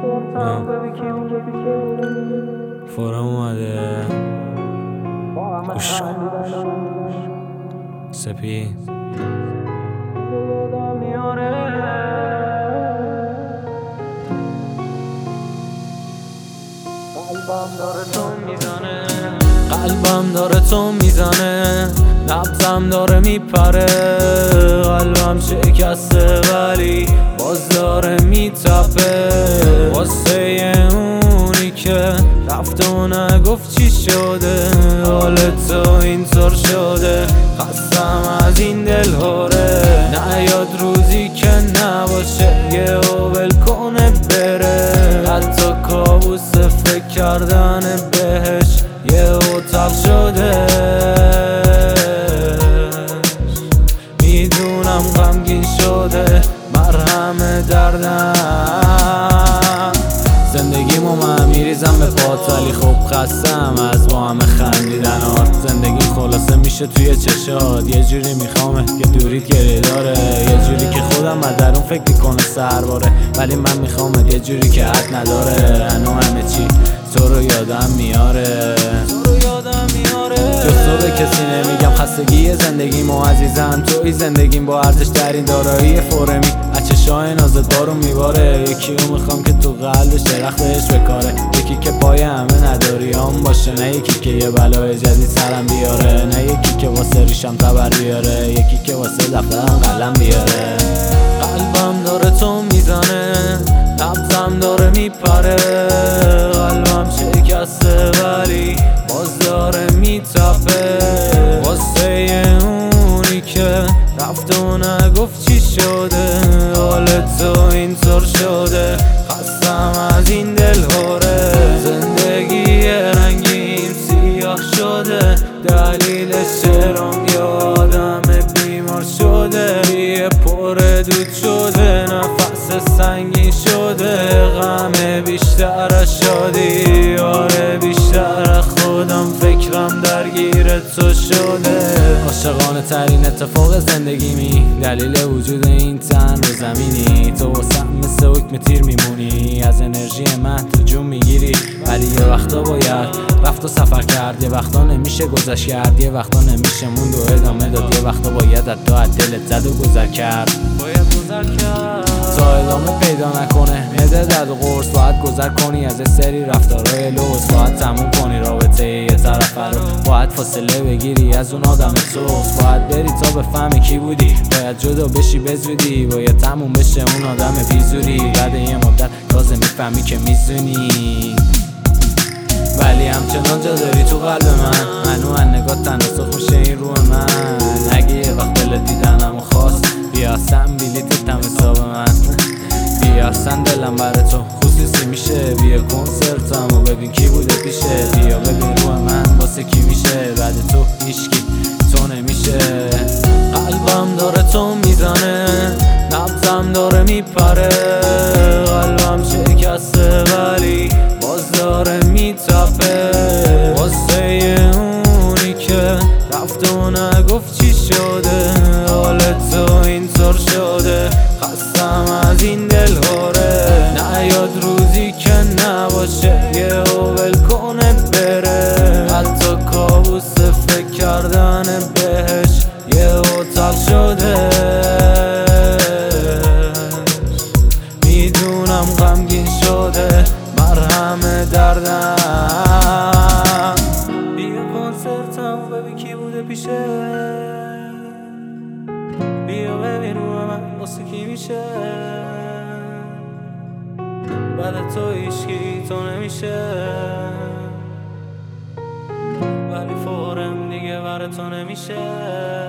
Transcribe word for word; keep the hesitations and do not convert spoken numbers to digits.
فورم اومده گوش سپی قلبم داره تو میزنه قلبم داره تو میزنه نبضم داره میپره قلبم شکسته ولی باز داره میتپه واسه اونی که رفت و نگفت چی شده حال تو اینطور شده خستم از این دل هاره نیاد روزی که نباشه یه ول کنه بره حتی کابوس فکر کردن بهش یه اتاق شده میدونم غمگین شده مرهم دردم زندگیمو من میریزم به پات ولی خوب خستم از با همه خندیدنات زندگی خلاصه میشه توی چشات یه جوری میخوامه که دوریت گریه داره یه جوری که خودم از درون فکر میکنه سرباره ولی من میخوامه یه جوری که حد نداره هنو همه چی تو رو یادم میاره جز تو به کسی نمیگم خستگی زندگیمو عزیزم توی زندگیم با ارزش ترین دارایی فورمی از چشای نازت بارو میباره یکی رو میخوام که تو قلبش درختش بکاره یکی که پای همه نداریام باشه نه یکی که یه بلای جدید سرم بیاره نه یکی که واسه ریشم تبر بیاره یکی که واسه دفترم قلم بیاره قلبم داره تو میزنه نبضم داره میپره قلبم شکسته ولی باز داره میتپه واسه اونی که رفت و نگفت چی شده حال تو اینطور شده خستم از این دل هاره زندگی رنگین سیاه شده دلیلش چرام یادم بیمار شده یه پر دود شده نفس سنگین شده غم بیشتر شادی آره بیشتر خودم فکرم درگیر تو شده عاشقانه ترین اتفاق زندگیمی دلیل وجود این تن رو زمینی تو واسم مثل حکم تیر میمونی از انرژی من تو جون میگیری ولی یه وقتا باید رفت و سفر کرد یه وقتا نمیشه گذشت کرد یه وقتا نمیشه موند و ادامه داد یه وقتا باید از تو از دلت زد و گذر کرد باید گذر کرد تا ادامه پیدا نکنه مده درد و قرص باید گذر کنی از سری رفتارهای لوس باید تموم کنی رابطه یه طرف رو باید فاصله بگیری از اون آدم توست باید بری تا بفهمی کی بودی باید جدا بشی بزودی باید تموم بشه اون آدم بیزوری بعد یه مدت تازه میفهمی که میزونی ولی همچنان جا داری تو قلب من منو از نگاه تناسخ میشه این روح من اگه یه وقت دلت دیدنم و خواست بیاستم بلیتت هم حساب من بیاستن دلم بره تو خصوصی میشه بیا کنسرتم و ببین کی بوده پیشه بیا ببین روح من واسه کی میشه بعد تو هیچکی تو نمیشه قلبم داره تو میزنه نبضم داره میپره قلبم شکسته ولی باز داره میتپه واسه اونی که رفت و نگفت چی شده حال تو اینطور شده خستم از این دل هاره نیاد روزی که نباشه یه ول کنه بره حتی کابوس فکر کردن بهش یه اتاق شده میدونم غمگین شده مرهم دردم بیا کنسرتم ببین کی بوده پیشه بیا ببین رو من واسه کی میشه بعد تو هیچکی تو نمیشه ولی فورم دیگه بر تو نمیشه